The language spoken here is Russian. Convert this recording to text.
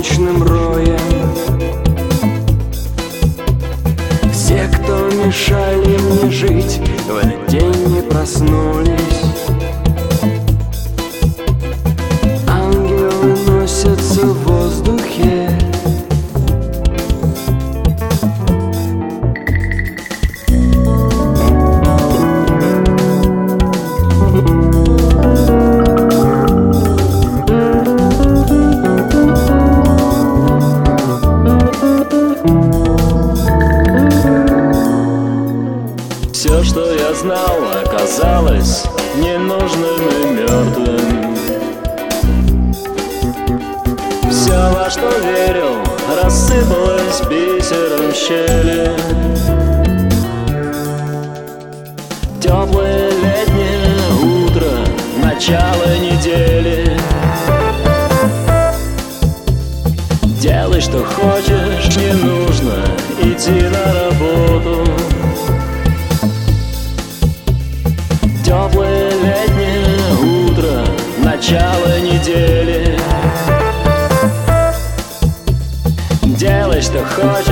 солнечным роем. Все, кто мешали мне жить, в этот день не проснулись. Ангелы носятся в воздухе. Все, что я знал, оказалось ненужным и мертвым. Все, во что верил, рассыпалось бисером щели. Теплое летнее утро, начало недели. Делай, что хочешь, не нужно идти на работу. Теплое летнее утро, начало недели. Делай, что хочешь.